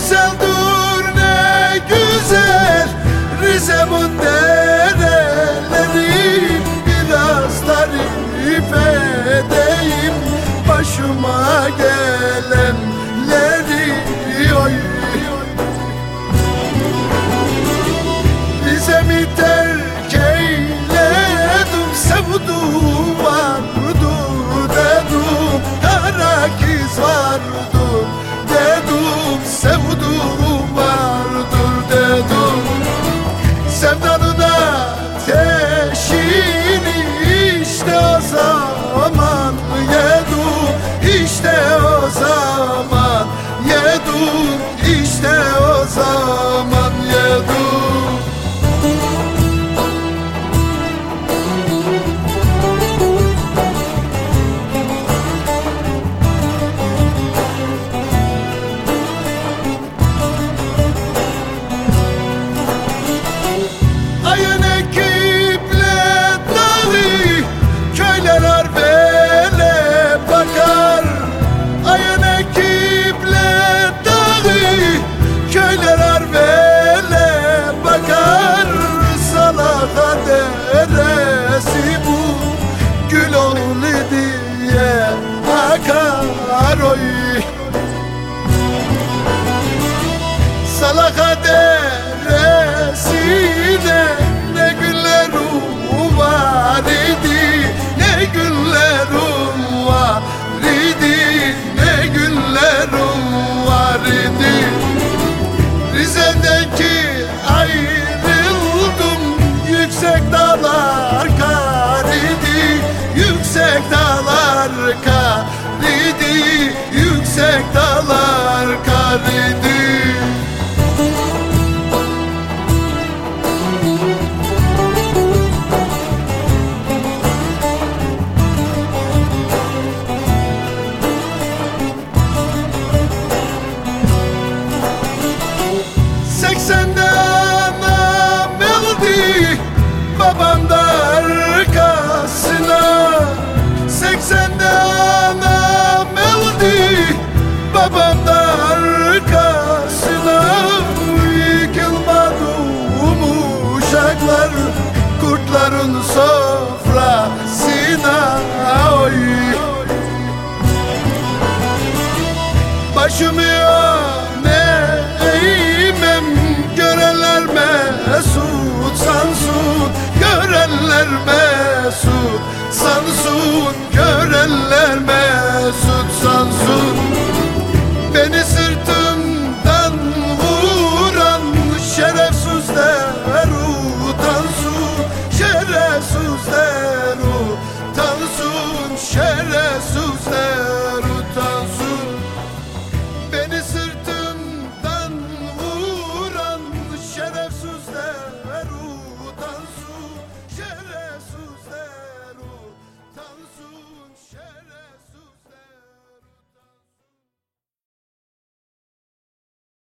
güzeldir ne güzel Rize'min dereleri, biraz tarif edeyim başıma gelenleri. Oy. Rize'mi terk eyledim, sevduğum vardı dedim, kara kız vardı dedim, sevduğum vardır dedim. Sevdanın ateşini işte o zaman yedim, işte o zaman yedim, işte o zaman yedim. Ayın ekiple dağı, köyler arvele bakar. Ayın ekiple dağı, köyler arvele bakar. Salaka deresi bu, gül oğlu diye akar. Oy. Salaka deresine ne günlerim var idi, ne günlerim var idi, ne günlerim var idi. Rize'deki ayrıldım, yüksek dağlar kar idi, yüksek dağlar kar idi, yüksek dağlar kar idi. Seksende anam öldü, babam da arkasına. Seksende anam öldü, babam da arkasına. Yıkılmadı uşaklar kurtların sofrasına. Oy. Başımı öne eğmem, görenler mesut sansın, görenler mesut sansın, görenler mesut sansın.